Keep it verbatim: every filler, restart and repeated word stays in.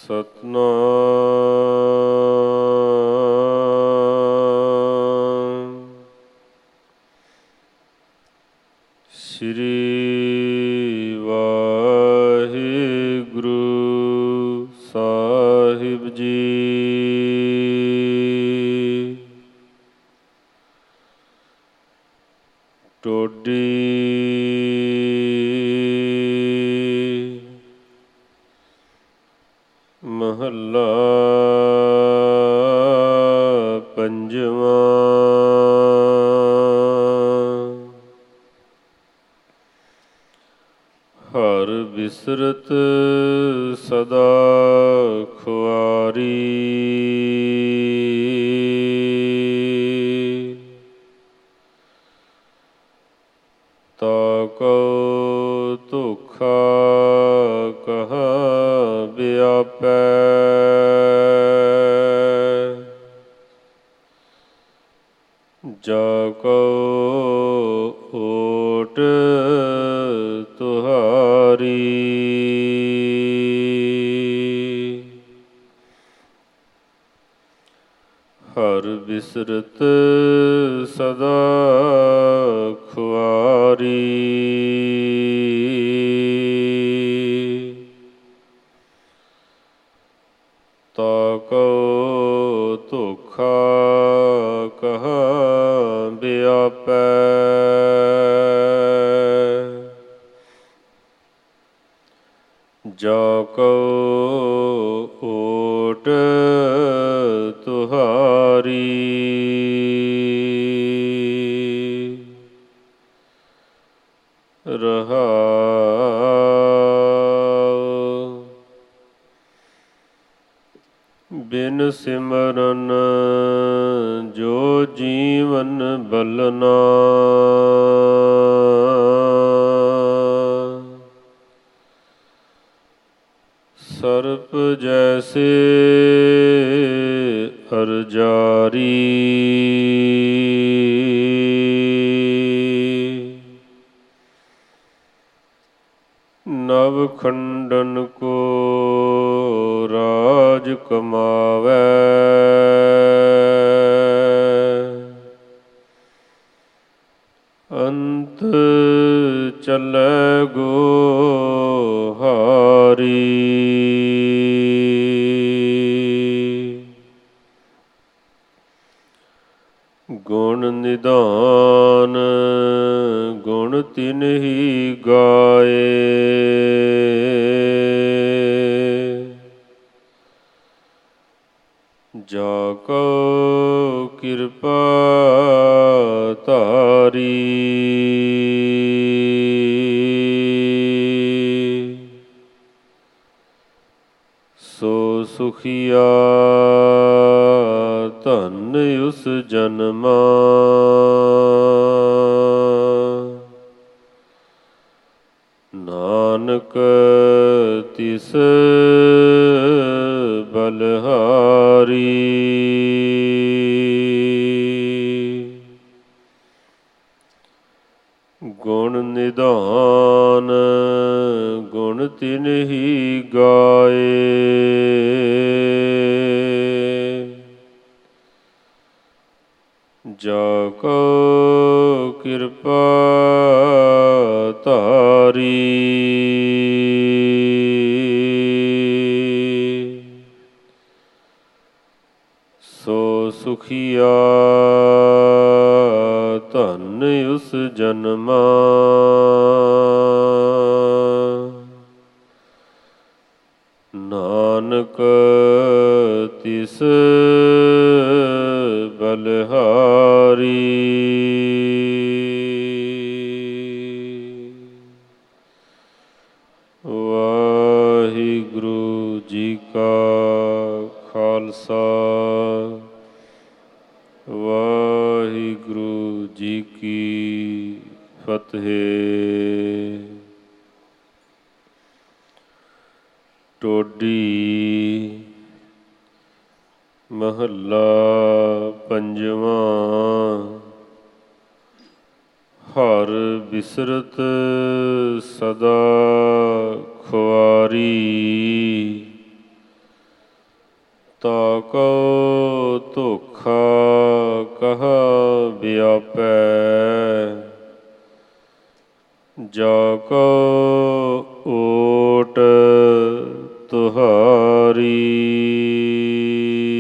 ਸਤਿਨਾਮ ਸ੍ਰੀ ਵਾਹਿਗੁਰੂ ਸਾਹਿਬ ਜੀ। ਟੋਡੀ ਮਹੱਲਾ ਪੰਜਵਾਂ। ਹਰਿ ਬਿਸਰਤ ਸਦਾ ਖੁਆਰੀ, ਤਾਕੋ ਧੋਖਾ ਕਹਾਂ ਵਿਆਪੈ। ਜਾਕੋ ਓਟ ਤੁਹਾਰੀ, ਹਰਿ ਬਿਸਰਤ ਸਦਾ ਖੁਆਰੀ, ਤਾਕੋ ਧੋਖਾ ਕਹਾਂ ਵਿਆਪੈ। ਜਾਕੋ ਓਟ ਤੁਹਾਰੀ, ਰਹਾਉ। ਬਿਨ ਸਿਮਰਨ ਜੋ ਜੀਵਨ ਬਲਨਾ, ਸਰਪ ਜੈਸੇ ਅਰਜਾਰੀ। ਨਵ ਖੰਡਨ ਕੋ ਰਾਜ ਕਮਾਵੈ, ਅੰਤ ਚੱਲੈ ਗੋਹਾਰੀ। ਗੁਣ ਨਿਧਾਨ ਗੁਣ ਤਿਨਹੀ ਗਾਏ, ਜਾਕੋ ਕਿਰਪਾ ਧਾਰੀ। ਸੋ ਸੁਖੀਆ ਧਨ ਉਸ ਜਨਮਾ, ਨਾਨਕ ਤਿਸ ਬਲਹਾਰੀ। ਗੁਣ ਨਿਧਾਨ ਗੁਣ ਤਿਨਹੀ ਗਾਏ, ਜਾਕੋ ਕਿਰਪਾ ਧਾਰੀ। ਸੋ ਸੁਖੀਆ ਧਨ ਉਸ ਜਨਮਾ, ਨਾਨਕ ਤਿਸ ਬਲਹਾਰੀ। ਵਾਹਿਗੁਰੂ ਜੀ ਕਾ ਖਾਲਸਾ, ਵਾਹਿਗੁਰੂ ਜੀ ਕੀ ਫਤਿਹ। ਟੋਡੀ ਮਹੱਲਾ ਪੰਜਵਾਂ। ਹਰ ਬਿਸਰਤ ਸਦਾ ਖੁਆਰੀ, ਤਾਕੋ ਧੋਖਾ ਕਹਾ ਵਿਆਪੈ, ਜਾ ਕੋ ਓਟ ਤੁਹਾਰੀ।